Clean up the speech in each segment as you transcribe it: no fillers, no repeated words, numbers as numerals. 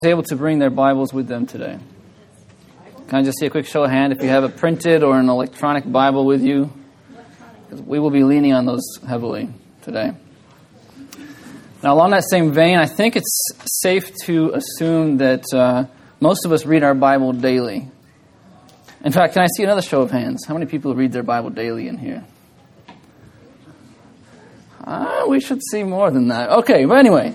Able to bring their Bibles with them today? Can I just see a quick show of hand if you have a printed or an electronic Bible with you? Because we will be leaning on those heavily today. Now, along that same vein, I think it's safe to assume that most of us read our Bible daily. In fact, can I see another show of hands? How many people read their Bible daily in here? We should see more than that. Okay, but anyway.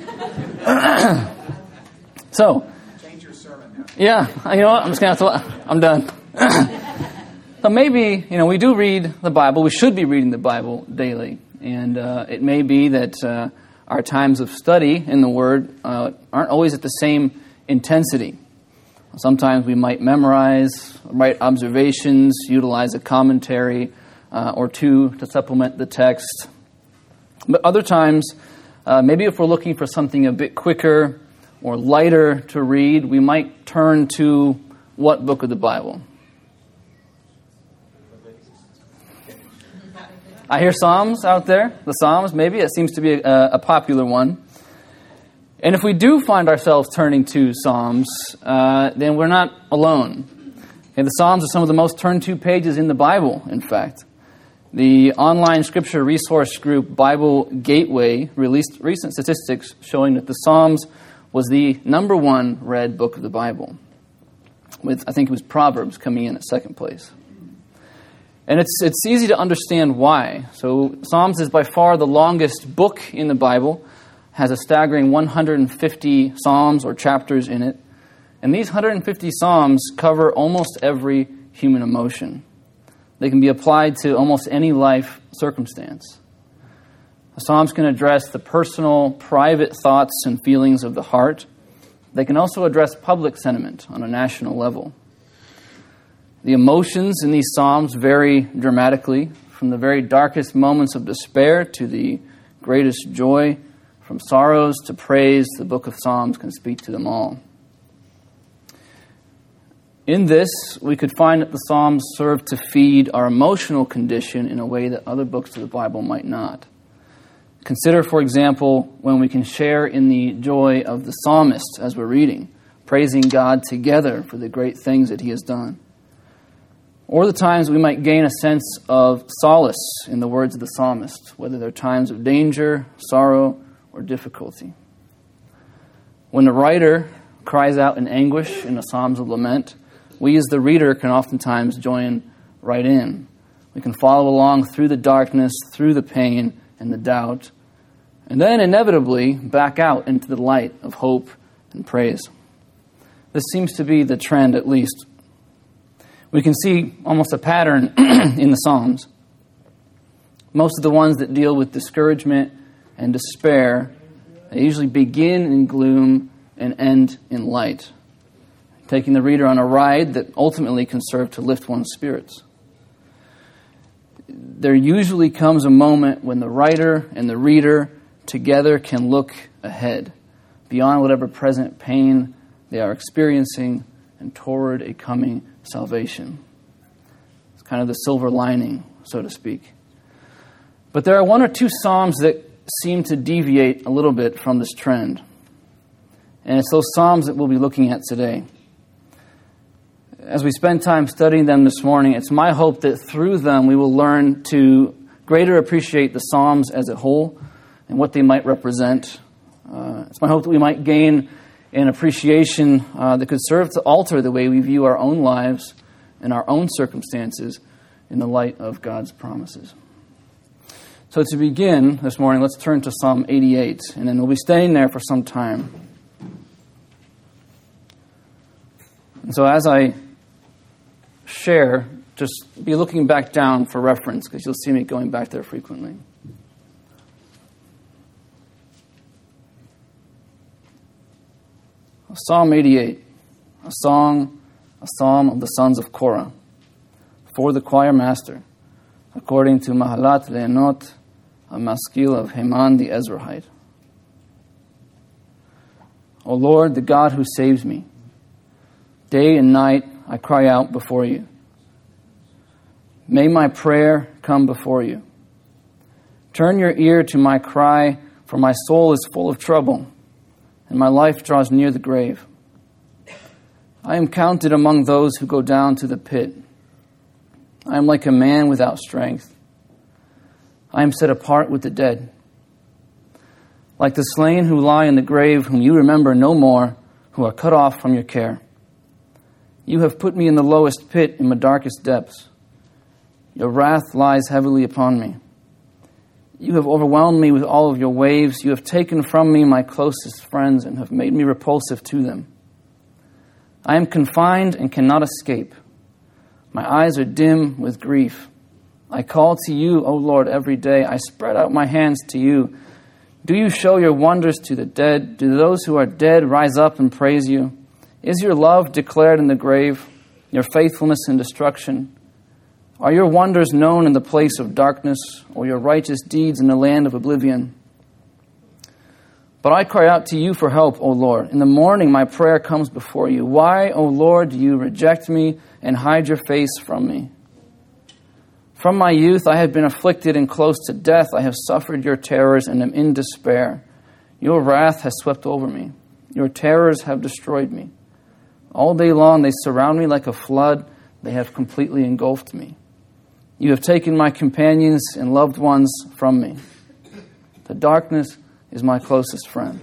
So, change your sermon now. Yeah, you know what? I'm just going to have to. I'm done. So maybe, we do read the Bible. We should be reading the Bible daily. And it may be that our times of study in the Word aren't always at the same intensity. Sometimes we might memorize, write observations, utilize a commentary or two to supplement the text. But other times, maybe if we're looking for something a bit quicker or lighter to read, we might turn to what book of the Bible? I hear Psalms out there. The Psalms, maybe. It seems to be a popular one. And if we do find ourselves turning to Psalms, then we're not alone. Okay, the Psalms are some of the most turned to pages in the Bible, in fact. The online scripture resource group Bible Gateway released recent statistics showing that the Psalms was the number one read book of the Bible, with, I think it was Proverbs coming in at second place. And it's easy to understand why. So Psalms is by far the longest book in the Bible, has a staggering 150 psalms or chapters in it. And these 150 psalms cover almost every human emotion. They can be applied to almost any life circumstance. The Psalms can address the personal, private thoughts and feelings of the heart. They can also address public sentiment on a national level. The emotions in these Psalms vary dramatically, from the very darkest moments of despair to the greatest joy, from sorrows to praise. The book of Psalms can speak to them all. In this, we could find that the Psalms serve to feed our emotional condition in a way that other books of the Bible might not. Consider, for example, when we can share in the joy of the psalmist as we're reading, praising God together for the great things that he has done. Or the times we might gain a sense of solace in the words of the psalmist, whether they're times of danger, sorrow, or difficulty. When the writer cries out in anguish in the Psalms of Lament, we as the reader can oftentimes join right in. We can follow along through the darkness, through the pain and the doubt, and then inevitably back out into the light of hope and praise. This seems to be the trend, at least. We can see almost a pattern in the Psalms. Most of the ones that deal with discouragement and despair, they usually begin in gloom and end in light, taking the reader on a ride that ultimately can serve to lift one's spirits. There usually comes a moment when the writer and the reader together can look ahead, beyond whatever present pain they are experiencing and toward a coming salvation. It's kind of the silver lining, so to speak. But there are one or two Psalms that seem to deviate a little bit from this trend. And it's those Psalms that we'll be looking at today. As we spend time studying them this morning, it's my hope that through them we will learn to greater appreciate the Psalms as a whole and what they might represent. It's my hope that we might gain an appreciation that could serve to alter the way we view our own lives and our own circumstances in the light of God's promises. So to begin this morning, let's turn to Psalm 88, and then we'll be staying there for some time. And so as I share, just be looking back down for reference, because you'll see me going back there frequently. Psalm 88, a psalm of the sons of Korah, for the choir master, according to Mahalat Le'enot, a maskil of Heman the Ezrahite. O Lord, the God who saves me, day and night I cry out before you. May my prayer come before you. Turn your ear to my cry, for my soul is full of trouble, and my life draws near the grave. I am counted among those who go down to the pit. I am like a man without strength. I am set apart with the dead. Like the slain who lie in the grave, whom you remember no more, who are cut off from your care. You have put me in the lowest pit, in the darkest depths. Your wrath lies heavily upon me. You have overwhelmed me with all of your waves. You have taken from me my closest friends and have made me repulsive to them. I am confined and cannot escape. My eyes are dim with grief. I call to you, O Lord, every day. I spread out my hands to you. Do you show your wonders to the dead? Do those who are dead rise up and praise you? Is your love declared in the grave, your faithfulness in destruction? Are your wonders known in the place of darkness, or your righteous deeds in the land of oblivion? But I cry out to you for help, O Lord. In the morning my prayer comes before you. Why, O Lord, do you reject me and hide your face from me? From my youth I have been afflicted and close to death. I have suffered your terrors and am in despair. Your wrath has swept over me. Your terrors have destroyed me. All day long they surround me like a flood. They have completely engulfed me. You have taken my companions and loved ones from me. The darkness is my closest friend.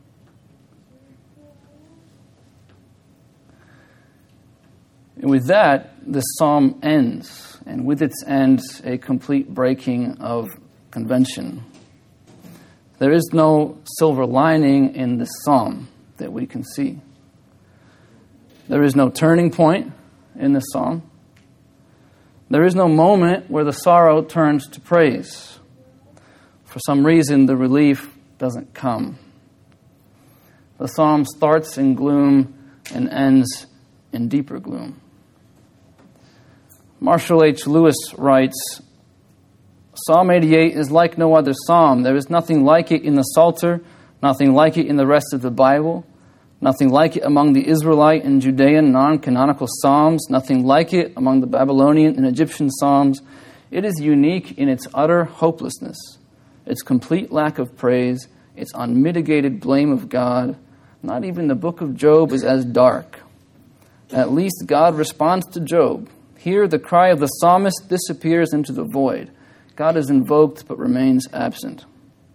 And with that, the psalm ends, and with its end, a complete breaking of convention. There is no silver lining in this psalm that we can see. There is no turning point in this psalm. There is no moment where the sorrow turns to praise. For some reason, the relief doesn't come. The psalm starts in gloom and ends in deeper gloom. Marshall H. Lewis writes, Psalm 88 is like no other psalm. There is nothing like it in the Psalter, nothing like it in the rest of the Bible, nothing like it among the Israelite and Judean non-canonical psalms, nothing like it among the Babylonian and Egyptian psalms. It is unique in its utter hopelessness, its complete lack of praise, its unmitigated blame of God. Not even the book of Job is as dark. At least God responds to Job. Here the cry of the psalmist disappears into the void. God is invoked but remains absent.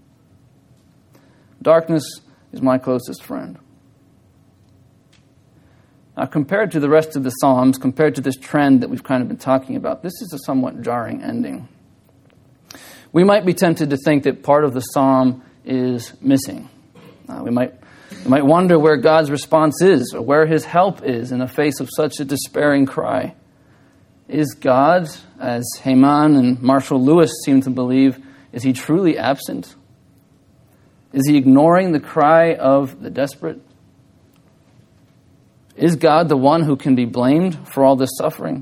Darkness is my closest friend. Now, compared to the rest of the Psalms, compared to this trend that we've kind of been talking about, this is a somewhat jarring ending. We might be tempted to think that part of the Psalm is missing. We might wonder where God's response is, or where his help is in the face of such a despairing cry. Is God, as Heyman and Marshall Lewis seem to believe, is he truly absent? Is he ignoring the cry of the desperate? Is God the one who can be blamed for all this suffering?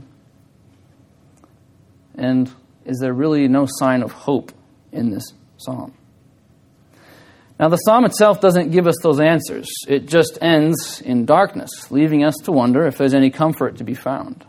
And is there really no sign of hope in this psalm? Now, the psalm itself doesn't give us those answers. It just ends in darkness, leaving us to wonder if there's any comfort to be found.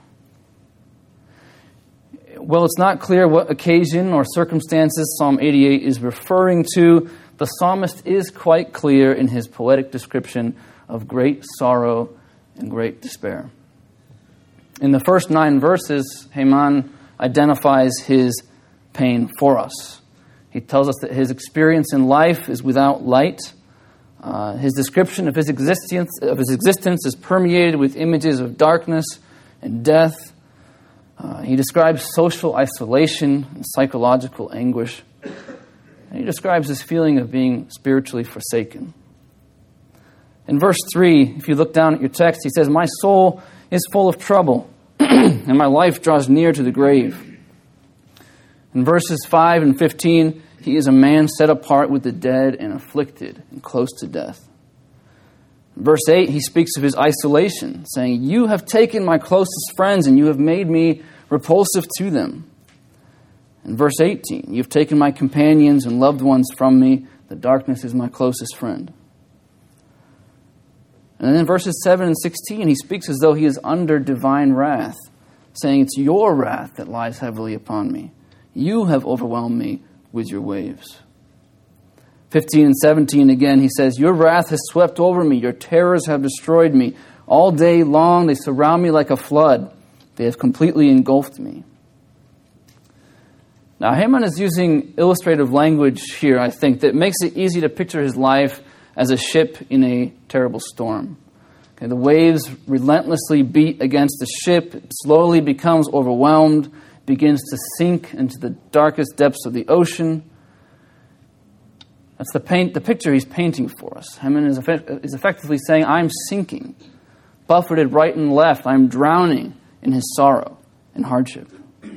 Well, it's not clear what occasion or circumstances Psalm 88 is referring to. The psalmist is quite clear in his poetic description of great sorrow and great despair. In the first 9 verses, Heyman identifies his pain for us. He tells us that his experience in life is without light. His description of his existence is permeated with images of darkness and death. He describes social isolation and psychological anguish. And he describes his feeling of being spiritually forsaken. In verse 3, if you look down at your text, he says, My soul is full of trouble, and my life draws near to the grave. In verses 5 and 15, he is a man set apart with the dead and afflicted and close to death. In verse 8, he speaks of his isolation, saying, You have taken my closest friends, and you have made me repulsive to them. In verse 18, You have taken my companions and loved ones from me. The darkness is my closest friend. And then in verses 7 and 16, he speaks as though he is under divine wrath, saying, It's your wrath that lies heavily upon me. You have overwhelmed me with your waves. 15 and 17 again, he says, Your wrath has swept over me. Your terrors have destroyed me. All day long they surround me like a flood. They have completely engulfed me. Now, Haman is using illustrative language here, I think, that makes it easy to picture his life as a ship in a terrible storm. Okay, the waves relentlessly beat against the ship. It slowly becomes overwhelmed, begins to sink into the darkest depths of the ocean. That's the picture he's painting for us. Haman is effectively saying, I'm sinking, buffeted right and left. I'm drowning in his sorrow and hardship.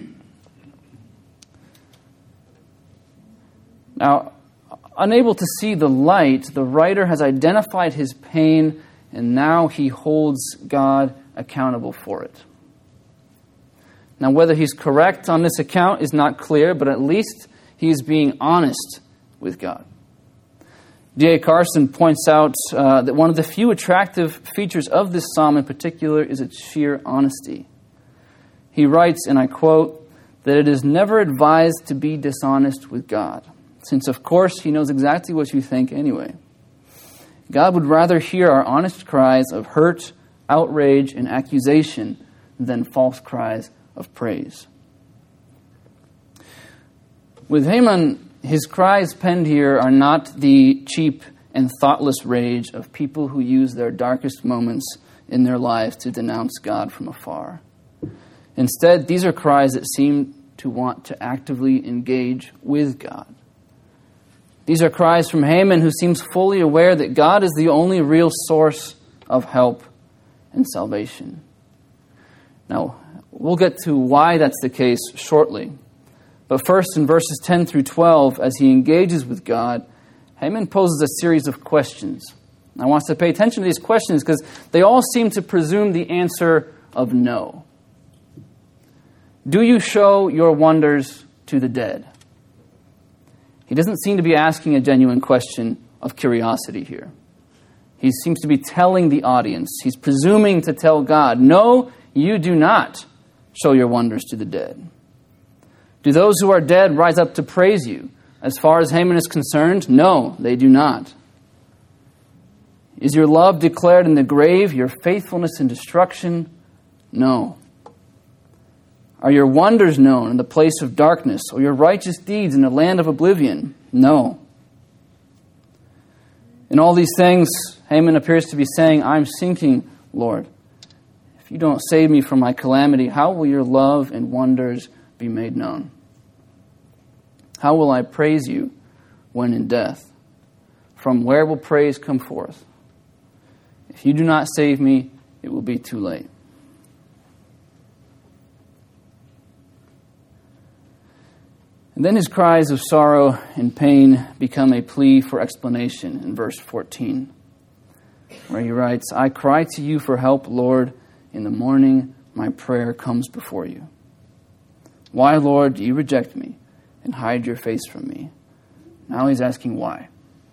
Now, unable to see the light, the writer has identified his pain, and now he holds God accountable for it. Now, whether he's correct on this account is not clear, but at least he is being honest with God. D.A. Carson points out that one of the few attractive features of this psalm in particular is its sheer honesty. He writes, and I quote, that it is never advised to be dishonest with God, since of course he knows exactly what you think anyway. God would rather hear our honest cries of hurt, outrage, and accusation than false cries of praise. With Haman, his cries penned here are not the cheap and thoughtless rage of people who use their darkest moments in their lives to denounce God from afar. Instead, these are cries that seem to want to actively engage with God. These are cries from Haman, who seems fully aware that God is the only real source of help and salvation. Now, we'll get to why that's the case shortly. But first, in verses 10 through 12, as he engages with God, Haman poses a series of questions. I want us to pay attention to these questions because they all seem to presume the answer of no. Do you show your wonders to the dead? He doesn't seem to be asking a genuine question of curiosity here. He seems to be telling the audience. He's presuming to tell God, no, you do not show your wonders to the dead. Do those who are dead rise up to praise you? As far as Haman is concerned, no, they do not. Is your love declared in the grave, your faithfulness in destruction? No. Are your wonders known in the place of darkness, or your righteous deeds in the land of oblivion? No. In all these things, Haman appears to be saying, I'm sinking, Lord. If you don't save me from my calamity, how will your love and wonders be made known? How will I praise you when in death? From where will praise come forth? If you do not save me, it will be too late. And then his cries of sorrow and pain become a plea for explanation in verse 14, where he writes, I cry to you for help, Lord. In the morning my prayer comes before you. Why, Lord, do you reject me and hide your face from me? Now he's asking why.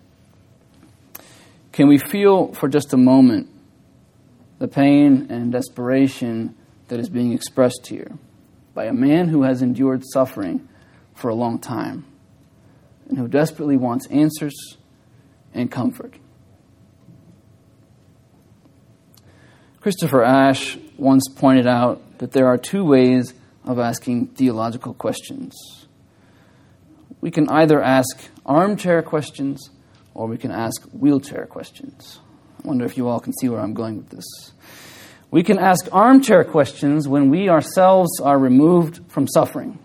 Can we feel for just a moment the pain and desperation that is being expressed here by a man who has endured suffering for a long time and who desperately wants answers and comfort? Christopher Ashe once pointed out that there are two ways of asking theological questions. We can either ask armchair questions or we can ask wheelchair questions. I wonder if you all can see where I'm going with this. We can ask armchair questions when we ourselves are removed from suffering.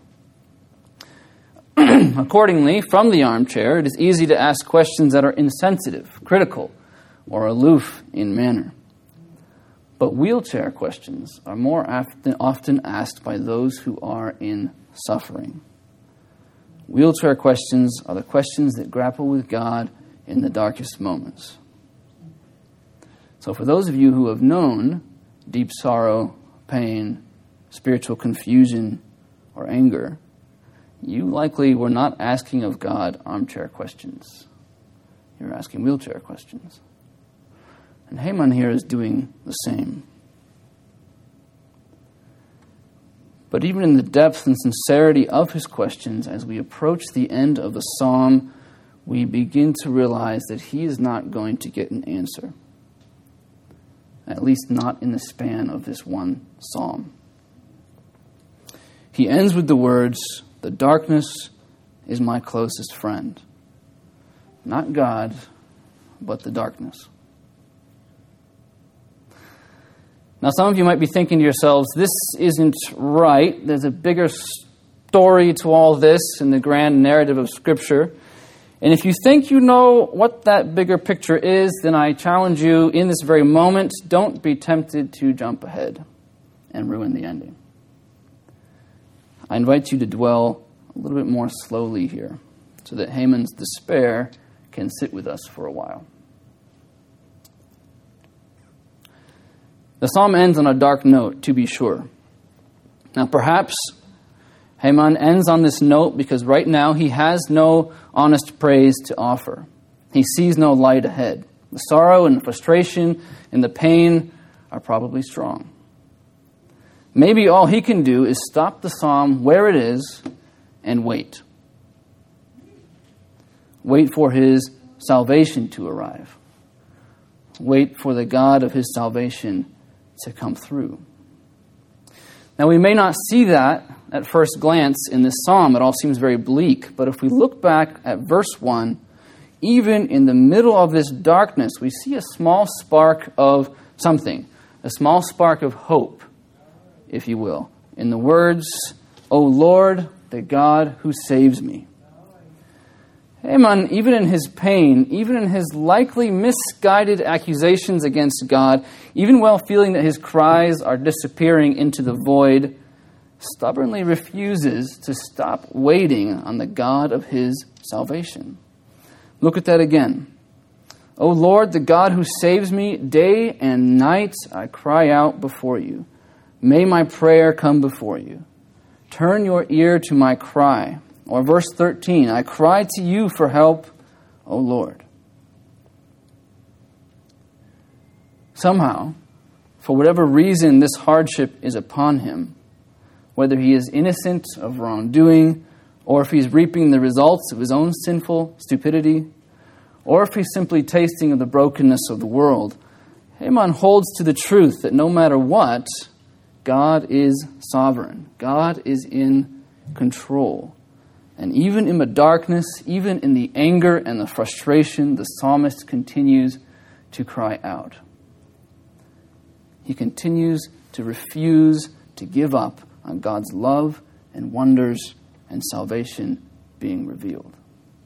Accordingly, from the armchair, it is easy to ask questions that are insensitive, critical, or aloof in manner. But wheelchair questions are more often asked by those who are in suffering. Wheelchair questions are the questions that grapple with God in the darkest moments. So for those of you who have known deep sorrow, pain, spiritual confusion, or anger, you likely were not asking of God armchair questions. You're asking wheelchair questions. And Haman here is doing the same. But even in the depth and sincerity of his questions, as we approach the end of the psalm, we begin to realize that he is not going to get an answer. at least not in the span of this one psalm. He ends with the words, "The darkness is my closest friend." Not God, but the darkness. Now, some of you might be thinking to yourselves, this isn't right. There's a bigger story to all this in the grand narrative of Scripture. And if you think you know what that bigger picture is, then I challenge you in this very moment, don't be tempted to jump ahead and ruin the ending. I invite you to dwell a little bit more slowly here so that Haman's despair can sit with us for a while. The psalm ends on a dark note, to be sure. Now, perhaps Haman ends on this note because right now he has no honest praise to offer. He sees no light ahead. The sorrow and the frustration and the pain are probably strong. Maybe all he can do is stop the psalm where it is and wait. Wait for his salvation to arrive. Wait for the God of his salvation to come through. Now, we may not see that at first glance in this psalm. It all seems very bleak. But if we look back at verse 1, even in the middle of this darkness, we see a small spark of something, a small spark of hope, if you will, in the words, "O Lord, the God who saves me." Haman, even in his pain, even in his likely misguided accusations against God, even while feeling that his cries are disappearing into the void, stubbornly refuses to stop waiting on the God of his salvation. Look at that again. "O Lord, the God who saves me, day and night I cry out before you. May my prayer come before you. Turn your ear to my cry." Or verse 13, "I cry to you for help, O Lord." Somehow, for whatever reason this hardship is upon him, whether he is innocent of wrongdoing, or if he's reaping the results of his own sinful stupidity, or if he's simply tasting of the brokenness of the world, Haman holds to the truth that no matter what, God is sovereign. God is in control. And even in the darkness, even in the anger and the frustration, the psalmist continues to cry out. He continues to refuse to give up on God's love and wonders and salvation being revealed.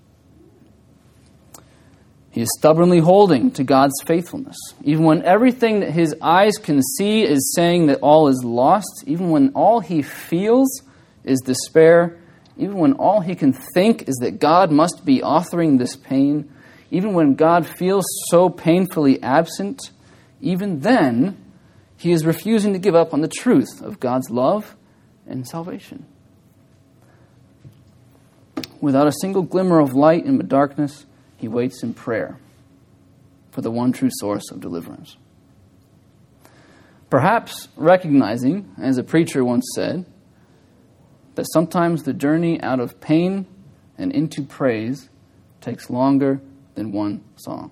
He is stubbornly holding to God's faithfulness. Even when everything that his eyes can see is saying that all is lost, even when all he feels is despair, even when all he can think is that God must be authoring this pain, even when God feels so painfully absent, even then, he is refusing to give up on the truth of God's love and salvation. Without a single glimmer of light in the darkness, he waits in prayer for the one true source of deliverance. Perhaps recognizing, as a preacher once said, that sometimes the journey out of pain and into praise takes longer than one song.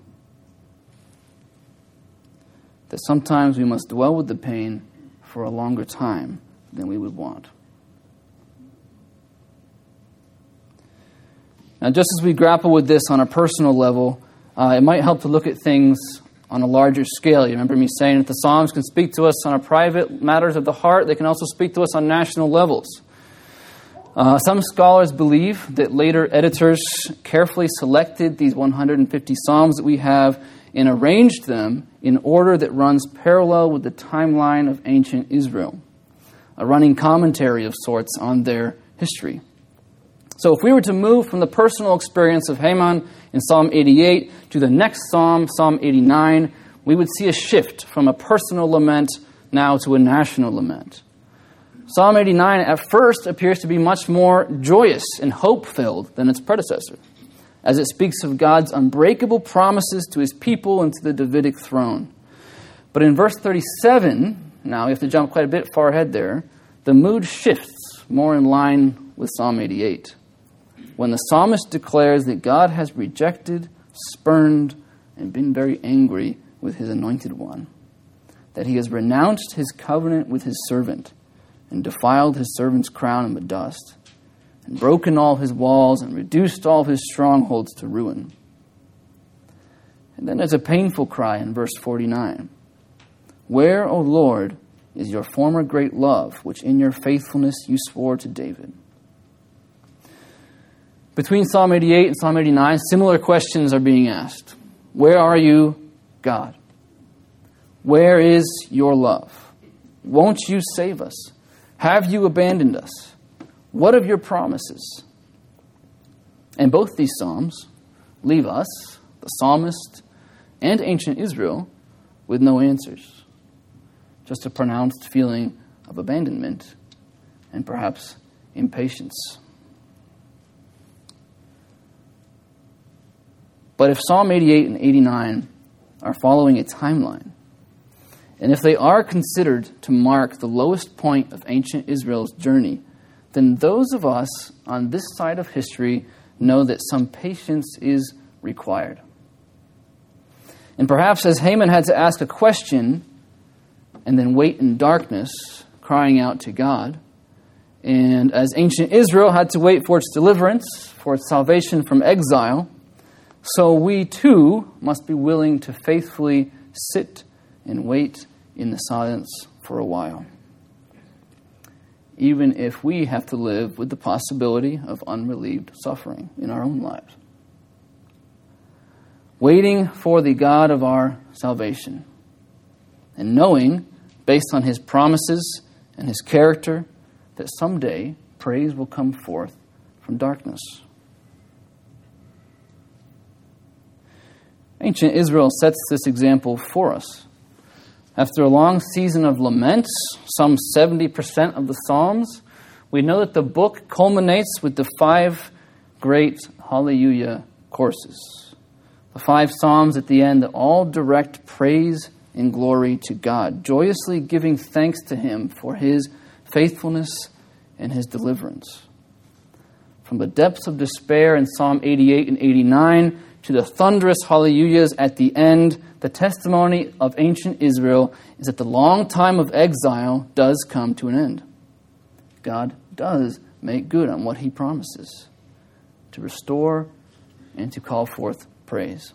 That sometimes we must dwell with the pain for a longer time than we would want. Now, just as we grapple with this on a personal level, it might help to look at things on a larger scale. You remember me saying that the Psalms can speak to us on a private matters of the heart. They can also speak to us on national levels. Some scholars believe that later editors carefully selected these 150 Psalms that we have and arranged them in order that runs parallel with the timeline of ancient Israel, a running commentary of sorts on their history. So if we were to move from the personal experience of Haman in Psalm 88 to the next Psalm, Psalm 89, we would see a shift from a personal lament now to a national lament. Psalm 89 at first appears to be much more joyous and hope-filled than its predecessor, as it speaks of God's unbreakable promises to his people and to the Davidic throne. But in verse 37, now we have to jump quite a bit far ahead there, the mood shifts more in line with Psalm 88, when the psalmist declares that God has rejected, spurned, and been very angry with his anointed one. that he has renounced his covenant with his servant, and defiled his servant's crown with dust, and broken all his walls, and reduced all his strongholds to ruin. And then there's a painful cry in verse 49. Where, O Lord, is your former great love, which in your faithfulness you swore to David? Between Psalm 88 and Psalm 89, similar questions are being asked. Where are you, God? Where is your love? Won't you save us? Have you abandoned us? What of your promises? And both these psalms leave us, the psalmist and ancient Israel, with no answers. Just a pronounced feeling of abandonment and perhaps impatience. But if Psalm 88 and 89 are following a timeline, and if they are considered to mark the lowest point of ancient Israel's journey, then those of us on this side of history know that some patience is required. And perhaps as Haman had to ask a question and then wait in darkness, crying out to God, and as ancient Israel had to wait for its deliverance, for its salvation from exile, so we too must be willing to faithfully sit and wait in the silence for a while, even if we have to live with the possibility of unrelieved suffering in our own lives. Waiting for the God of our salvation, and knowing, based on his promises and his character, that someday praise will come forth from darkness. Ancient Israel sets this example for us. After a long season of laments, some 70% of the Psalms, we know that the book culminates with the 5 great Hallelujah courses. The 5 Psalms at the end that all direct praise and glory to God, joyously giving thanks to him for his faithfulness and his deliverance. From the depths of despair in Psalm 88 and 89 to the thunderous hallelujahs at the end, the testimony of ancient Israel is that the long time of exile does come to an end. God does make good on what he promises, to restore and to call forth praise.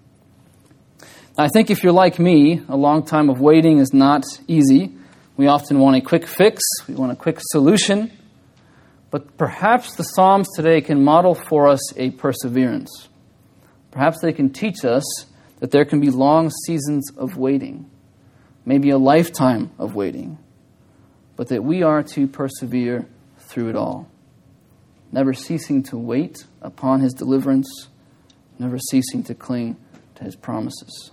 I think if you're like me, a long time of waiting is not easy. We often want a quick fix. We want a quick solution. But perhaps the Psalms today can model for us a perseverance. Perhaps they can teach us that there can be long seasons of waiting, maybe a lifetime of waiting, but that we are to persevere through it all, never ceasing to wait upon his deliverance, never ceasing to cling to his promises.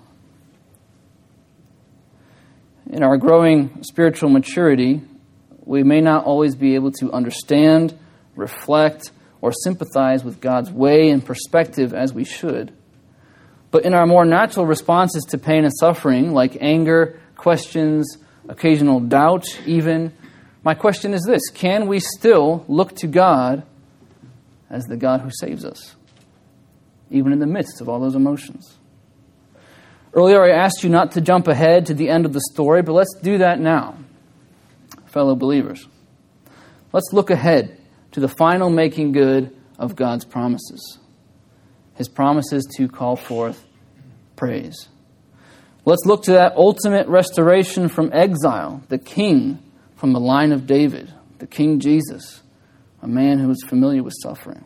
In our growing spiritual maturity, we may not always be able to understand, reflect, or sympathize with God's way and perspective as we should. But in our more natural responses to pain and suffering, like anger, questions, occasional doubt even, my question is this: can we still look to God as the God who saves us, even in the midst of all those emotions? Earlier I asked you not to jump ahead to the end of the story, but let's do that now, fellow believers. Let's look ahead to the final making good of God's promises. His promises to call forth praise. Let's look to that ultimate restoration from exile, the King from the line of David, the King Jesus, a man who was familiar with suffering.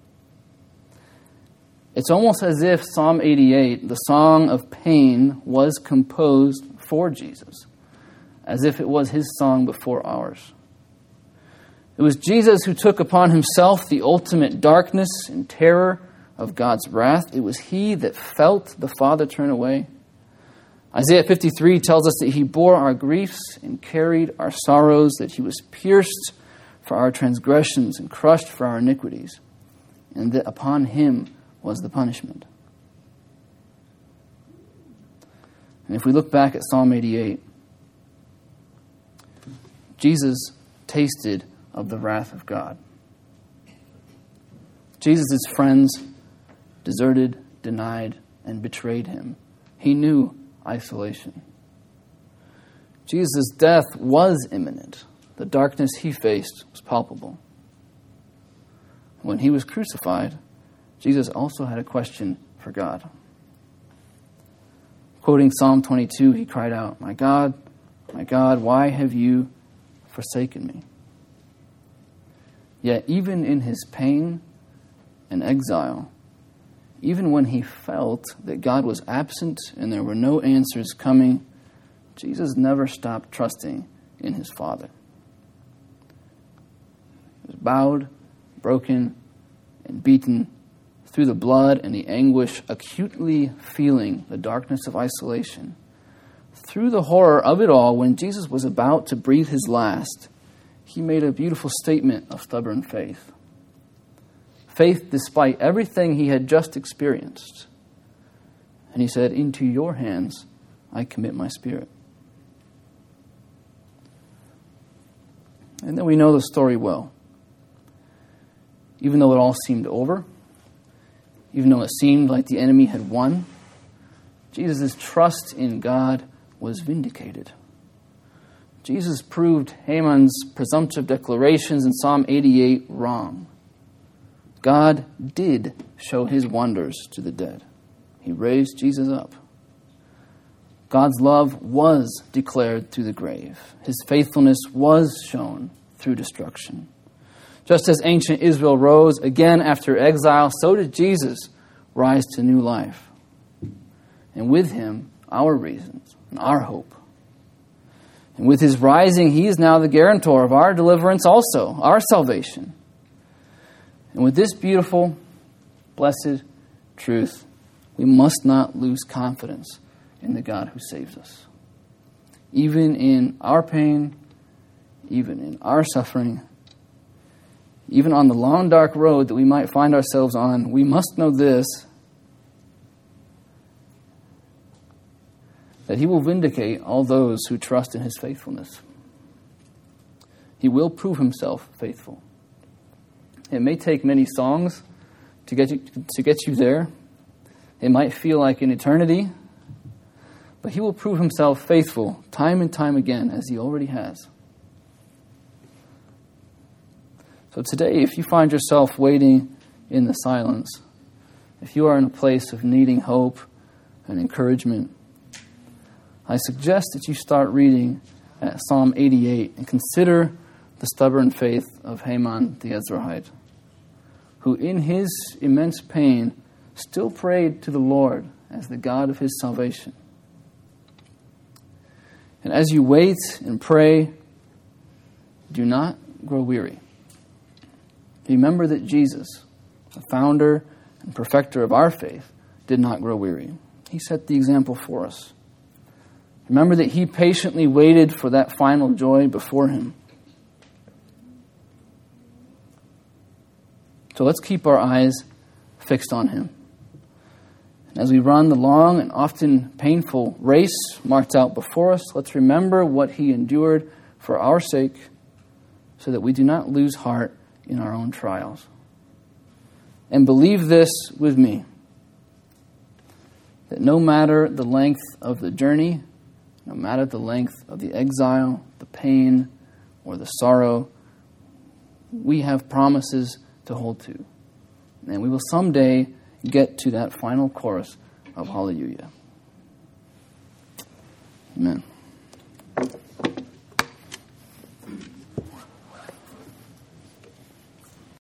It's almost as if Psalm 88, the song of pain, was composed for Jesus, as if it was his song before ours. It was Jesus who took upon himself the ultimate darkness and terror of God's wrath. It was he that felt the Father turn away. Isaiah 53 tells us that he bore our griefs and carried our sorrows, that he was pierced for our transgressions and crushed for our iniquities, and that upon him was the punishment. And if we look back at Psalm 88, Jesus tasted of the wrath of God. Jesus' friends deserted, denied, and betrayed him. He knew isolation. Jesus' death was imminent. The darkness he faced was palpable. When he was crucified, Jesus also had a question for God. Quoting Psalm 22, he cried out, my God, why have you forsaken me?" Yet even in his pain and exile, even when he felt that God was absent and there were no answers coming, Jesus never stopped trusting in his Father. He was bowed, broken, and beaten through the blood and the anguish, acutely feeling the darkness of isolation. Through the horror of it all, when Jesus was about to breathe his last, he made a beautiful statement of stubborn faith. Faith despite everything he had just experienced. And he said, "Into your hands I commit my spirit." And then we know the story well. Even though it all seemed over, even though it seemed like the enemy had won, Jesus' trust in God was vindicated. Jesus proved Haman's presumptive declarations in Psalm 88 wrong. God did show his wonders to the dead. He raised Jesus up. God's love was declared through the grave. His faithfulness was shown through destruction. Just as ancient Israel rose again after exile, so did Jesus rise to new life. And with him, our reasons and our hope. And with his rising, he is now the guarantor of our deliverance also, our salvation. And with this beautiful, blessed truth, we must not lose confidence in the God who saves us. Even in our pain, even in our suffering, even on the long, dark road that we might find ourselves on, we must know this, that he will vindicate all those who trust in his faithfulness. He will prove himself faithful. It may take many songs to get you there. It might feel like an eternity, but he will prove himself faithful time and time again, as he already has. So today, if you find yourself waiting in the silence, if you are in a place of needing hope and encouragement, I suggest that you start reading at Psalm 88 and consider the stubborn faith of Haman the Ezrahite, who in his immense pain still prayed to the Lord as the God of his salvation. And as you wait and pray, do not grow weary. Remember that Jesus, the founder and perfecter of our faith, did not grow weary. He set the example for us. Remember that he patiently waited for that final joy before him. So let's keep our eyes fixed on him. And as we run the long and often painful race marked out before us, let's remember what he endured for our sake so that we do not lose heart in our own trials. And believe this with me, that no matter the length of the journey, no matter the length of the exile, the pain, or the sorrow, we have promises to hold to. And we will someday get to that final chorus of Hallelujah. Amen.